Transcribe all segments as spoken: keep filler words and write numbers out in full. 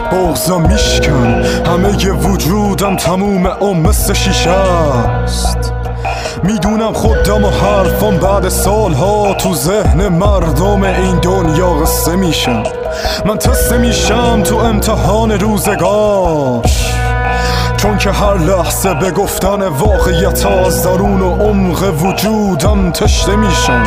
بغضم میشکن، همه ی وجودم تموم اون مثل شیشه است. میدونم خودم و حرفم بعد سالها تو ذهن مردم این دنیا قصه میشم. من تسته میشم تو امتحان روزگار، چون که هر لحظه به گفتن واقعیت از درون و عمق وجودم تشنه میشم.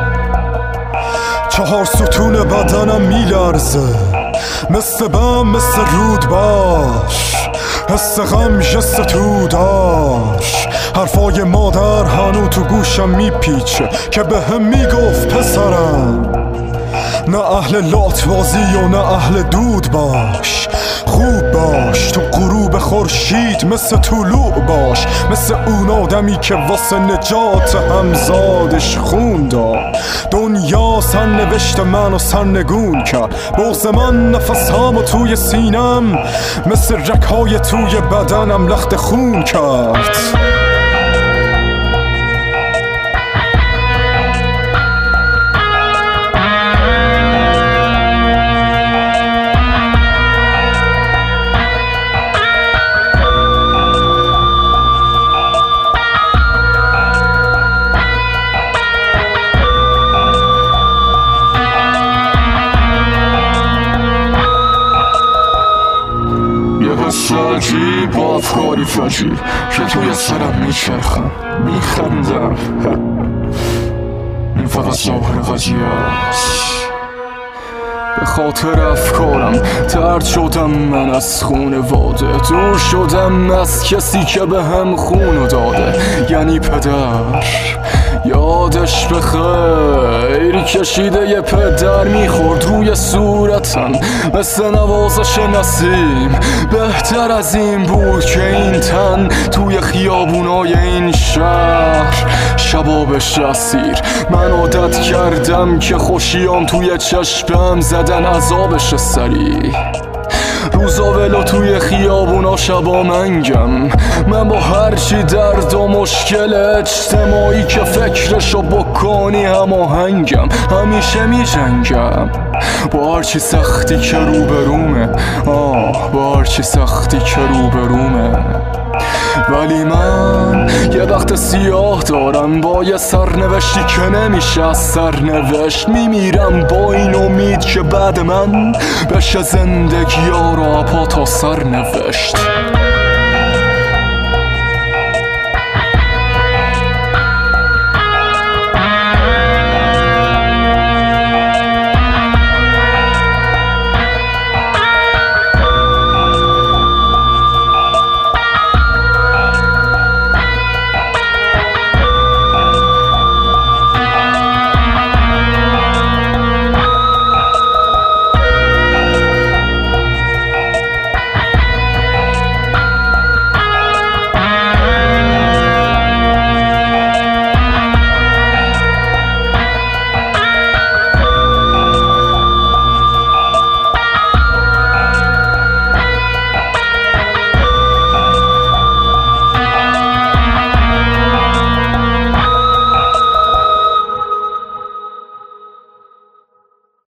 چهار ستون بدنم میلرزه، مثل بم مثل رود باش، حس غم جست تو داش. حرفای مادر هنو تو گوشم میپیچه که به هم میگفت پسرم نه اهل لاتوازی و نه اهل دود باش. خوب باش تو غروب خورشید مثل طلوع باش، مثل اون آدمی که واسه نجات همزادش خون داد. دنیا سرنوشت منو سرنگون کرد، بغض من نفس همو توی سینم مثل رگ‌های توی بدنم لخت خون کرد. عجیب با افکاری فجیب که توی سرم میچرخم میخندم. این فقط ظاهر قضیه است. به خاطر افکارم ترد شدم من از خونواده، دور شدم از کسی که به هم خونو داده، یعنی پدر. یادش بخیر کشیده یه پدر میخورد روی صورتم مثل نوازش نسیم. بهتر از این بود که این تن توی خیابونای این شهر شبابش اسیر. من عادت کردم که خوشیام توی چشمم زدن عذابش سریع. روزا ولو توی خیابونا شبا منگم، من با هرچی درد و مشکل اجتماعی که فکرشو بکنی هماهنگم. همیشه می جنگم با هرچی سختی که روبرومه، آه با هرچی سختی که روبرومه. ولی من یه وقت سیاه دارم با یه سرنوشتی که نمیشه از سرنوشت. میمیرم با این امید که بعد من بشه زندگی ها را پا تا سرنوشت.